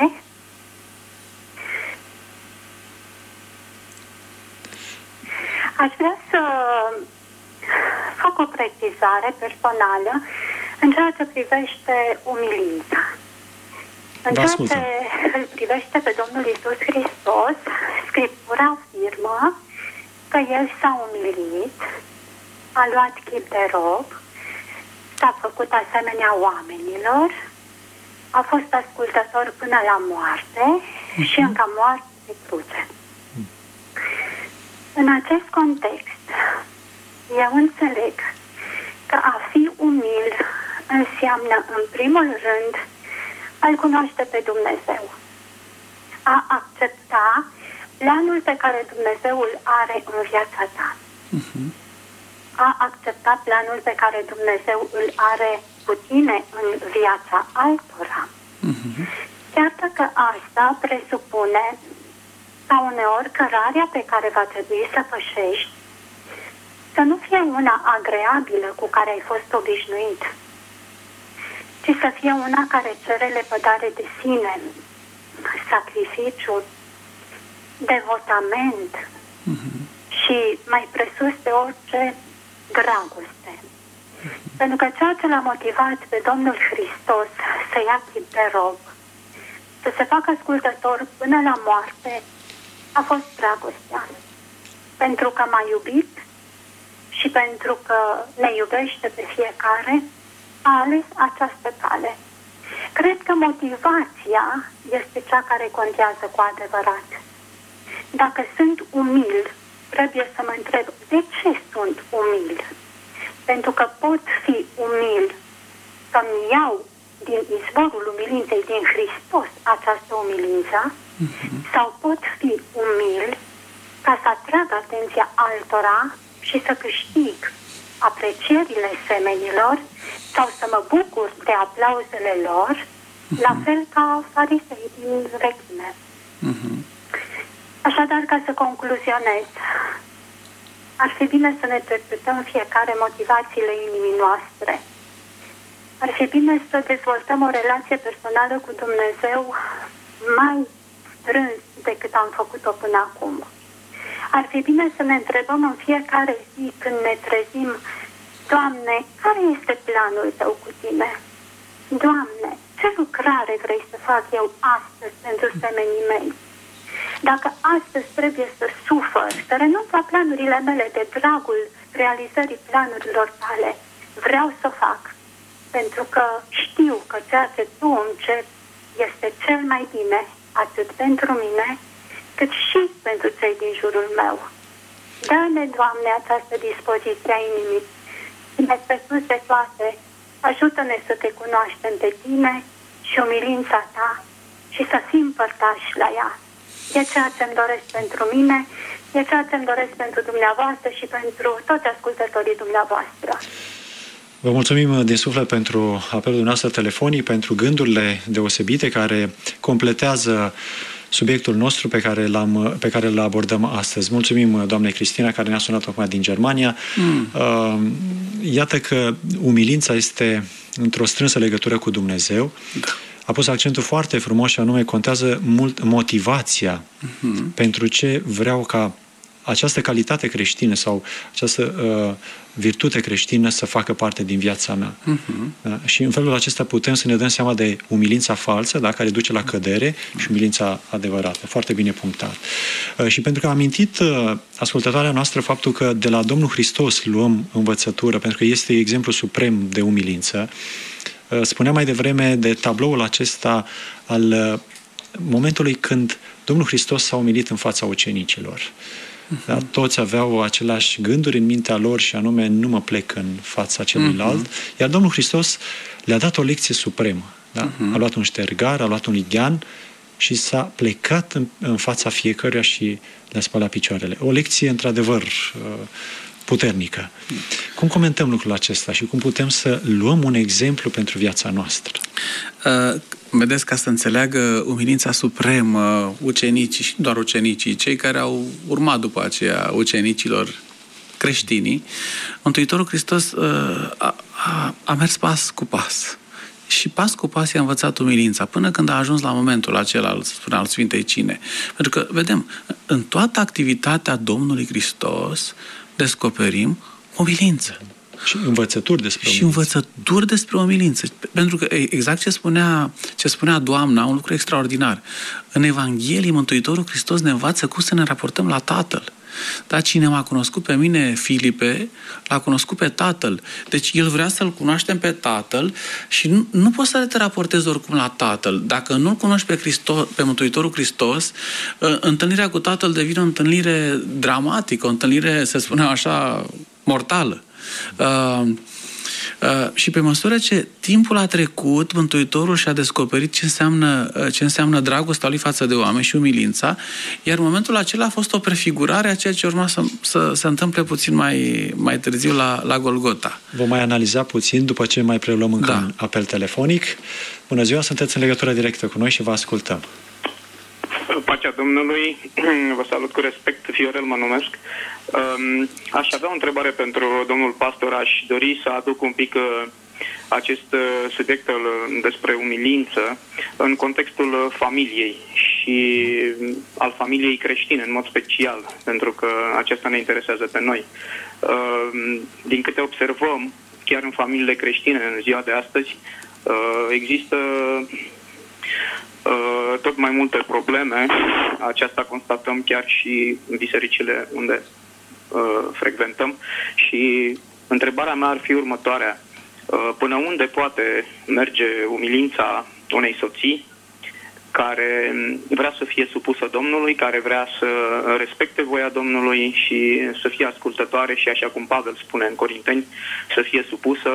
Aș vrea să fac o precizare personală în ceea ce privește umilința. În ceea ce îl privește pe Domnul Iisus Hristos, Scriptura afirmă că El s-a umilit, a luat chip de rob, s-a făcut asemenea oamenilor, a fost ascultător până la moarte și încă moarte pe cruce. În acest context, eu înțeleg că a fi umil înseamnă, în primul rând, a-L cunoaște pe Dumnezeu, a accepta planul pe care Dumnezeu îl are în viața ta, a accepta planul pe care Dumnezeu îl are cu tine în viața altora. Chiar dacă asta presupune ca uneori cărarea pe care va trebui să pășești să nu fie una agreabilă cu care ai fost obișnuit, ci să fie una care cere lepădare de sine, sacrificiu, devotament și mai presus de orice, dragoste. Pentru că ceea ce l-a motivat pe Domnul Hristos să ia chip de rob, să se facă ascultător până la moarte, a fost dragostea. Pentru că m-a iubit și pentru că ne iubește pe fiecare, a ales această cale. Cred că motivația este cea care contează cu adevărat. Dacă sunt umil, trebuie să mă întreb de ce sunt umil. Pentru că pot fi umil să-mi iau din izvorul umilinței din Hristos această umilință sau pot fi umil ca să atrag atenția altora și să câștig aprecierile semenilor sau să mă bucur de aplauzele lor, la fel ca farisei din vechime. Așadar, ca să concluzionez, ar fi bine să ne cercetăm fiecare motivațiile inimii noastre. Ar fi bine să dezvoltăm o relație personală cu Dumnezeu mai strâns decât am făcut-o până acum. Ar fi bine să ne întrebăm în fiecare zi când ne trezim: Doamne, care este planul Tău cu Tine? Doamne, ce lucrare vrei să fac eu astăzi pentru semenii mei? Dacă astăzi trebuie să sufăr, să renunț la planurile mele de dragul realizării planurilor Tale, vreau să fac. Pentru că știu că ceea ce Tu îmi ceri este cel mai bine, atât pentru mine, cât și pentru cei din jurul meu. Dă-ne, Doamne, această dispoziție a inimii. Despre sus de toate, ajută-ne să Te cunoaștem pe Tine și umilința Ta și să fim părtași la ea. E ceea ce îmi doresc pentru mine, e ceea ce îmi doresc pentru dumneavoastră și pentru toți ascultătorii dumneavoastră. Vă mulțumim din suflet pentru apelul dumneavoastră telefonic, pentru gândurile deosebite care completează subiectul nostru pe care îl abordăm astăzi. Mulțumim, doamne Cristina, care ne-a sunat acum din Germania. Iată că umilința este într-o strânsă legătură cu Dumnezeu. Da. A pus accentul foarte frumos și anume contează mult motivația pentru ce vreau ca această calitate creștină sau această virtute creștină să facă parte din viața mea. Da? Și în felul acesta putem să ne dăm seama de umilința falsă, da? Care duce la cădere, și umilința adevărată. Foarte bine punctat. Și pentru că a amintit ascultătoarea noastră faptul că de la Domnul Hristos luăm învățătură, pentru că este exemplu suprem de umilință, spuneam mai devreme de tabloul acesta al momentului când Domnul Hristos s-a umilit în fața ucenicilor. Da? Toți aveau aceleași gânduri în mintea lor și anume: nu mă plec în fața celuilalt. Iar Domnul Hristos le-a dat o lecție supremă. Da? A luat un ștergar, a luat un lighean și s-a plecat în fața fiecăruia și le-a spălat picioarele. O lecție într-adevăr puternică. Cum comentăm lucrul acesta și cum putem să luăm un exemplu pentru viața noastră? Vedeți, ca să înțeleagă umilința supremă ucenicii, și nu doar ucenicii, cei care au urmat după aceea ucenicilor creștinii, Mântuitorul Hristos a mers pas cu pas. Și pas cu pas i-a învățat umilința, până când a ajuns la momentul acela, spunea, al Sfintei Cine. Pentru că, vedem, în toată activitatea Domnului Hristos descoperim umilință. Și învățături despre umilință. Și învățături despre umilință. Pentru că exact ce spunea Doamna, un lucru extraordinar. În Evanghelie, Mântuitorul Hristos ne învață cum să ne raportăm la Tatăl. Dar cine m-a cunoscut pe mine, Filipe, l-a cunoscut pe Tatăl. Deci El vrea să-L cunoaștem pe Tatăl și nu poți să te raportezi oricum la Tatăl. Dacă nu-L cunoști pe Mântuitorul Hristos, întâlnirea cu Tatăl devine o întâlnire dramatică, o întâlnire, să spunem așa, mortală. Și pe măsură ce timpul a trecut, Mântuitorul și-a descoperit ce înseamnă dragostea lui față de oameni și umilința, iar momentul acela a fost o prefigurare a ceea ce urma să se întâmple puțin mai târziu la Golgota. Vom mai analiza puțin după ce mai preluăm încă un apel telefonic. Bună ziua, sunteți în legătură directă cu noi și vă ascultăm. Pacea Domnului, vă salut cu respect, Fiorel mă numesc. Aș avea o întrebare pentru domnul pastor. Aș dori să aduc un pic acest subiect despre umilință în contextul familiei și al familiei creștine în mod special, pentru că aceasta ne interesează pe noi. Din câte observăm, chiar în familiile creștine în ziua de astăzi, există tot mai multe probleme. Aceasta constatăm chiar și în bisericile unde frecventăm și întrebarea mea ar fi următoarea. Până unde poate merge umilința unei soții care vrea să fie supusă Domnului, care vrea să respecte voia Domnului și să fie ascultătoare și, așa cum Pavel spune în Corinteni, să fie supusă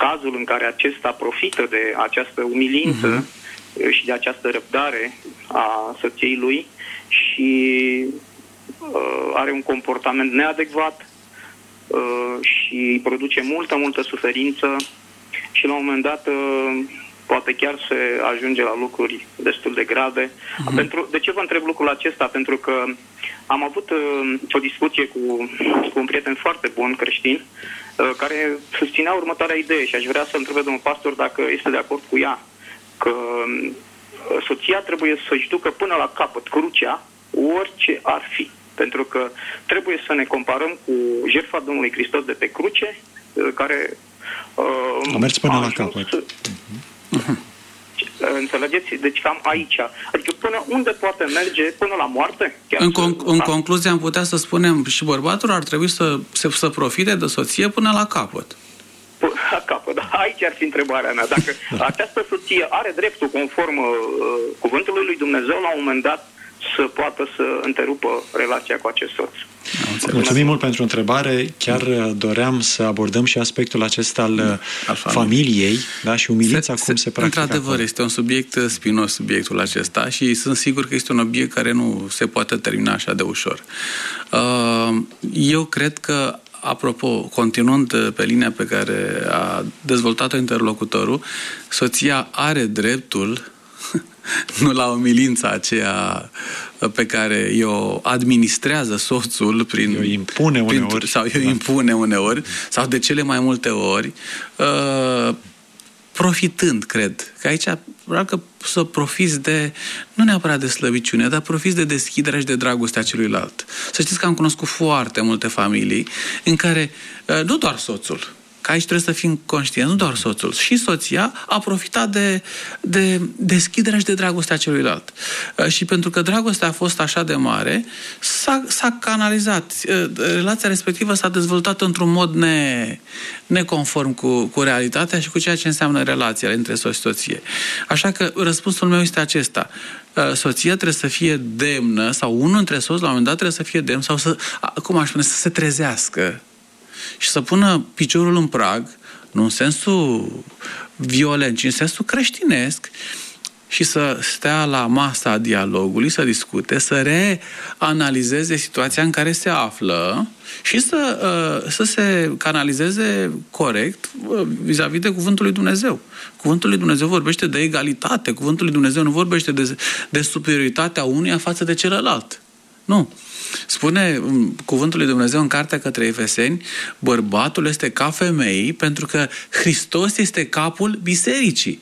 cazul în care acesta profită de această umilință și de această răbdare a soției lui și are un comportament neadecvat și îi produce multă suferință și la un moment dat poate chiar se ajunge la lucruri destul de grave. De ce vă întreb lucrul acesta? Pentru că am avut o discuție cu un prieten foarte bun creștin care susținea următoarea idee și aș vrea să întreb domnul pastor dacă este de acord cu ea, că soția trebuie să-și ducă până la capăt crucea, orice ar fi. Pentru că trebuie să ne comparăm cu jertfa Domnului Hristos de pe cruce, care a mers până la capăt. Înțelegeți? Deci cam aici. Adică până unde poate merge? Până la moarte? În concluzie am putea să spunem și bărbatul ar trebui să profite de soție până la capăt. La capăt, da. Aici ar fi întrebarea mea. Dacă această soție are dreptul, conform cuvântului lui Dumnezeu, la un moment dat să poată să întrerupă relația cu acest soț. Mulțumim mult pentru întrebare. Chiar doream să abordăm și aspectul acesta al familiei, da, și umilința cum se practică. Într-adevăr, este un subiect spinos, subiectul acesta, și sunt sigur că este un obiect care nu se poate termina așa de ușor. Eu cred că, apropo, continuând pe linia pe care a dezvoltat-o interlocutorul, soția are dreptul nu la umilința aceea pe care o administrează soțul prin... O impune uneori. Sau o impune uneori, sau de cele mai multe ori, profitând, cred. Că aici vreau că să profiți de, nu neapărat de slăbiciune, dar profiți de deschiderea și de dragostea celuilalt. Să știți că am cunoscut foarte multe familii în care nu doar soțul, că aici trebuie să fim conștienți, nu doar soțul, și soția a profitat de deschiderea și de dragostea celuilalt. Și pentru că dragostea a fost așa de mare, s-a canalizat. Relația respectivă s-a dezvoltat într-un mod neconform cu realitatea și cu ceea ce înseamnă relația între soț și soție. Așa că răspunsul meu este acesta. Soția trebuie să fie demnă, sau unul dintre soți la un moment dat trebuie să fie demn, sau să se trezească și să pună piciorul în prag, nu în sensul violent, ci în sensul creștinesc, și să stea la masa dialogului, să discute, să reanalizeze situația în care se află și să se canalizeze corect vis-a-vis de Cuvântul lui Dumnezeu. Cuvântul lui Dumnezeu vorbește de egalitate, Cuvântul lui Dumnezeu nu vorbește de superioritatea unuia față de celălalt. Nu. Spune Cuvântul lui Dumnezeu în Cartea către Efeseni, bărbatul este ca femeii pentru că Hristos este capul bisericii.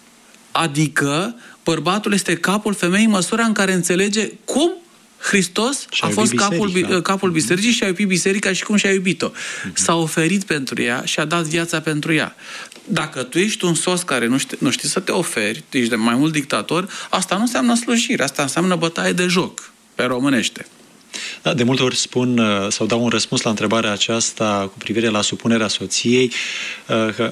Adică bărbatul este capul femeii în măsura în care înțelege cum Hristos a fost capul bisericii și a iubit biserica și cum și-a iubit-o. S-a oferit pentru ea și a dat viața pentru ea. Dacă tu ești un soț care nu știi să te oferi, ești de mai mult dictator, asta nu înseamnă slujire, asta înseamnă bătaie de joc, pe românește. Da, de multe ori spun sau dau un răspuns la întrebarea aceasta cu privire la supunerea soției, că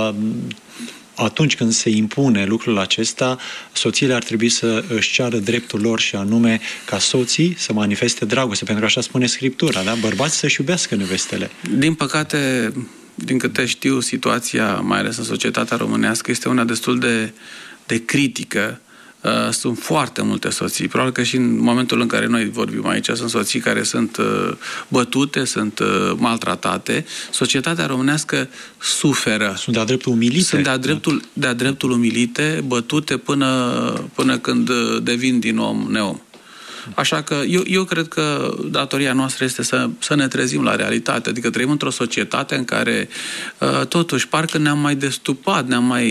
atunci când se impune lucrul acesta, soțiile ar trebui să își ceară dreptul lor și anume ca soții să manifeste dragoste, pentru că așa spune Scriptura, da? Bărbați să-și iubească nevestele. Din păcate, din câte știu, situația, mai ales în societatea românească, este una destul de critică. Sunt foarte multe soții. Probabil că și în momentul în care noi vorbim aici sunt soții care sunt bătute, sunt maltratate. Societatea românească suferă. Sunt de-a dreptul umilite. Sunt de-a dreptul umilite, bătute până când devin din om neom. Așa că eu cred că datoria noastră este să ne trezim la realitate. Adică trăim într-o societate în care totuși parcă ne-am mai destupat,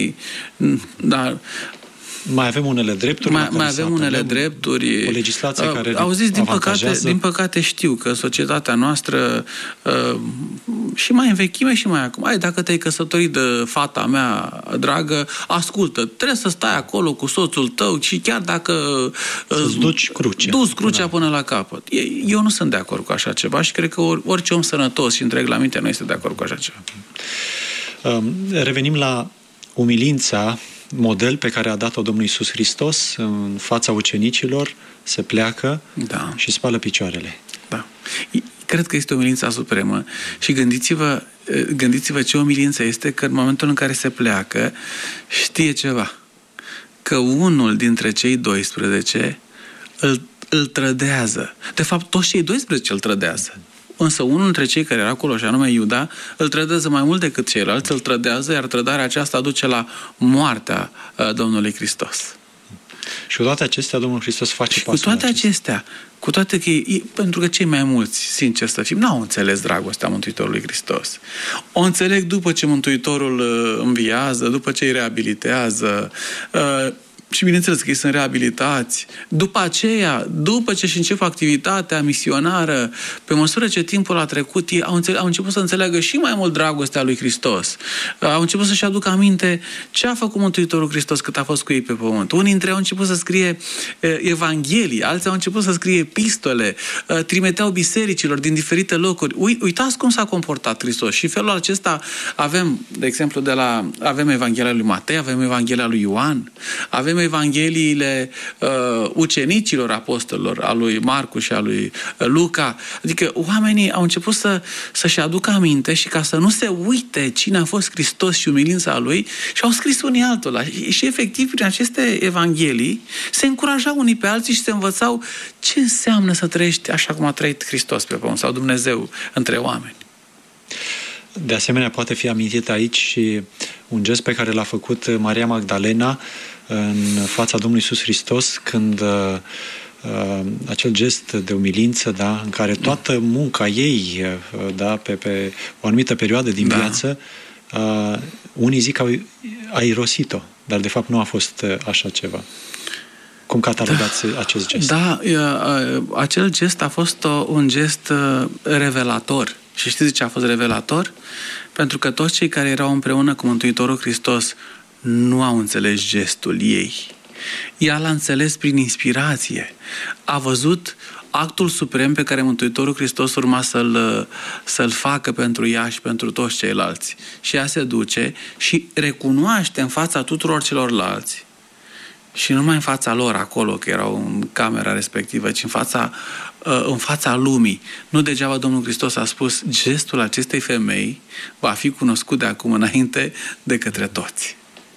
mai avem unele drepturi. Mai avem unele drepturi. O legislație care auziți, din păcate știu că societatea noastră și mai în vechime și mai acum. Dacă te-ai căsătorit de fata mea dragă, ascultă, trebuie să stai acolo cu soțul tău și chiar dacă să-ți duci crucea până la capăt. Eu nu sunt de acord cu așa ceva și cred că orice om sănătos și întreg la minte nu este de acord cu așa ceva. Revenim la umilința, model pe care a dat-o Domnul Iisus Hristos în fața ucenicilor, se pleacă și spală picioarele. Da. Cred că este umilința supremă și gândiți-vă, gândiți-vă ce umilință este, că în momentul în care se pleacă, știe ceva. Că unul dintre cei 12 îl trădează. De fapt, toți cei 12 îl trădează. Însă unul dintre cei care era acolo, și anume Iuda, îl trădează mai mult decât ceilalți, îl trădează, iar trădarea aceasta duce la moartea Domnului Hristos. Și cu toate acestea, Domnul Hristos face pasul cu toate acestea, cu toate că pentru că cei mai mulți, sincer să fim, n-au înțeles dragostea Mântuitorului Hristos. O înțeleg după ce Mântuitorul înviază, după ce îi reabilitează, și bineînțeles că ei sunt reabilitați. După aceea, după ce își încep activitatea misionară, pe măsură ce timpul a trecut, ei au început să înțeleagă și mai mult dragostea lui Hristos. Au început să-și aducă aminte ce a făcut Mântuitorul Hristos cât a fost cu ei pe pământ. Unii dintre ei au început să scrie evanghelii, alții au început să scrie epistole, trimiteau bisericilor din diferite locuri. Uitați cum s-a comportat Hristos. Și felul acesta avem, de exemplu, avem Evanghelia lui Matei, avem Evanghelia lui Ioan, avem evangheliile ucenicilor apostolilor, a lui Marcu și a lui Luca. Adică oamenii au început să-și aducă aminte și ca să nu se uite cine a fost Hristos și umilința lui, și au scris unii altora. Și efectiv, prin aceste evanghelii, se încurajau unii pe alții și se învățau ce înseamnă să trăiești așa cum a trăit Hristos pe pământ sau Dumnezeu între oameni. De asemenea, poate fi amintit aici și un gest pe care l-a făcut Maria Magdalena în fața Domnului Iisus Hristos, când acel gest de umilință, da, în care toată munca ei, da, pe o anumită perioadă din viață, unii zic că a irosit-o, dar de fapt nu a fost așa ceva. Cum catalogați acest gest? Da, acel gest a fost un gest revelator. Și știți de ce a fost revelator? Pentru că toți cei care erau împreună cu Mântuitorul Hristos nu au înțeles gestul ei. Ea l-a înțeles prin inspirație. A văzut actul suprem pe care Mântuitorul Hristos urma să-l facă pentru ea și pentru toți ceilalți. Și ea se duce și recunoaște în fața tuturor celorlalți, și nu numai în fața lor acolo, că erau în camera respectivă, ci în fața lumii. Nu degeaba Domnul Hristos a spus: gestul acestei femei va fi cunoscut de acum înainte de către toți.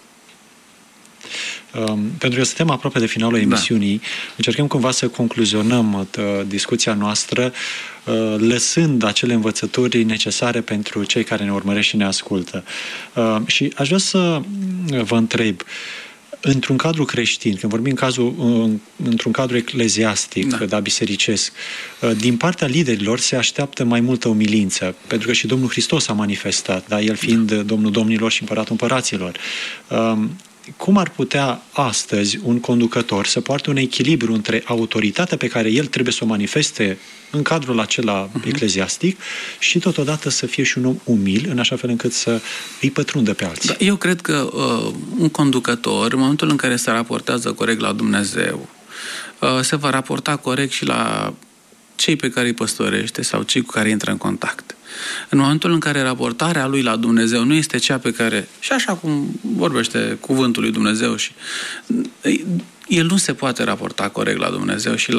Pentru că suntem aproape de finalul emisiunii, încercăm cumva să concluzionăm discuția noastră lăsând acele învățături necesare pentru cei care ne urmăresc și ne ascultă. Și aș vrea să vă întreb, într-un cadru creștin, când vorbim într-un cadru ecleziastic, bisericesc, din partea liderilor se așteaptă mai multă umilință, pentru că și Domnul Hristos a manifestat, da? El fiind Domnul Domnilor și Împăratul Împăraților. Cum ar putea astăzi un conducător să poarte un echilibru între autoritatea pe care el trebuie să o manifeste în cadrul acela ecleziastic și totodată să fie și un om umil, în așa fel încât să îi pătrundă pe alții? Eu cred că un conducător, în momentul în care se raportează corect la Dumnezeu, se va raporta corect și la cei pe care îi păstorește sau cei cu care intră în contact. În momentul în care raportarea lui la Dumnezeu nu este cea pe care, și așa cum vorbește cuvântul lui Dumnezeu, și el nu se poate raporta corect la Dumnezeu și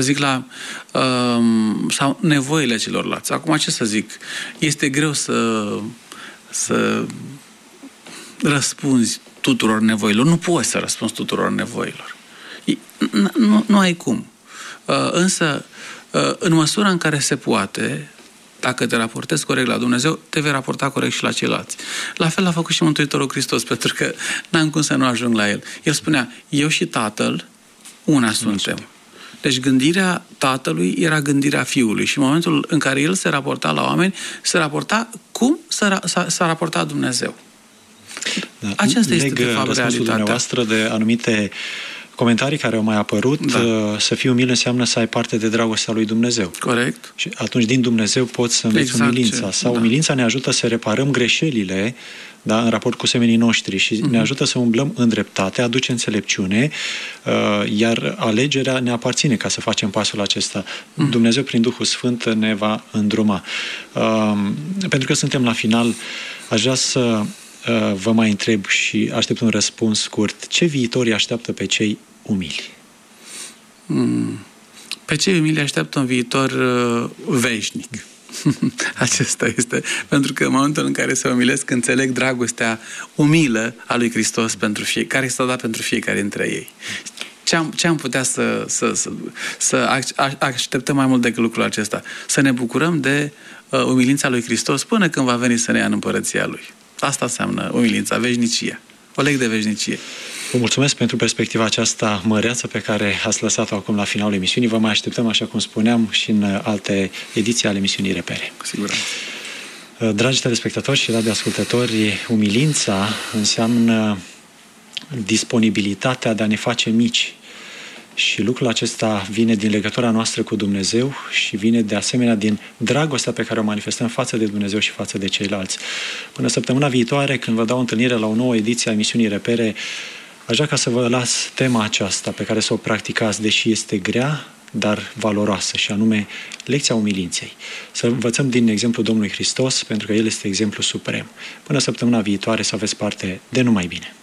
sau nevoile celorlalți. Acum, ce să zic? Este greu să răspunzi tuturor nevoilor. Nu poți să răspunzi tuturor nevoilor. Nu ai cum. Însă, în măsura în care se poate, dacă te raportezi corect la Dumnezeu, te vei raporta corect și la ceilalți. La fel a făcut și Mântuitorul Hristos, pentru că n-am cum să nu ajung la El. El spunea: eu și Tatăl una suntem. Deci gândirea Tatălui era gândirea Fiului și în momentul în care El se raporta la oameni, se raporta cum s-a raportat Dumnezeu. Da. Aceasta este, de fapt, realitatea. Dumneavoastră de anumite comentarii care au mai apărut, să fii umil înseamnă să ai parte de dragostea lui Dumnezeu. Corect. Și atunci din Dumnezeu poți să înveți umilința. Sau umilința ne ajută să reparăm greșelile, da, în raport cu semenii noștri și ne ajută să umblăm în dreptate, aduce înțelepciune, iar alegerea ne aparține ca să facem pasul acesta. Dumnezeu prin Duhul Sfânt ne va îndruma. Pentru că suntem la final, aș vrea să vă mai întreb și aștept un răspuns scurt. Ce viitor îi așteaptă pe cei umili? Pe cei umili așteaptă un viitor veșnic. Acesta este. Pentru că în momentul în care se umilesc, înțeleg dragostea umilă a lui Hristos pentru care s-a dat pentru fiecare dintre ei. Ce am putea să așteptăm mai mult decât lucrul acesta? Să ne bucurăm de umilința lui Hristos până când va veni să ne ia în împărăția Lui. Asta înseamnă umilința, veșnicia. O leg de veșnicie. Vă mulțumesc pentru perspectiva aceasta măreață pe care ați lăsat-o acum la finalul emisiunii. Vă mai așteptăm, așa cum spuneam, și în alte ediții ale emisiunii Repere. Cu siguranță. Dragi telespectatori și radioascultători, umilința înseamnă disponibilitatea de a ne face mici. Și lucrul acesta vine din legătura noastră cu Dumnezeu și vine de asemenea din dragostea pe care o manifestăm față de Dumnezeu și față de ceilalți. Până săptămâna viitoare, când vă dau întâlnire la o nouă ediție a emisiunii Repere, aș vrea ca să vă las tema aceasta pe care să o practicați, deși este grea, dar valoroasă, și anume lecția umilinței. Să învățăm din exemplul Domnului Hristos, pentru că El este exemplu suprem. Până săptămâna viitoare, să aveți parte de numai bine.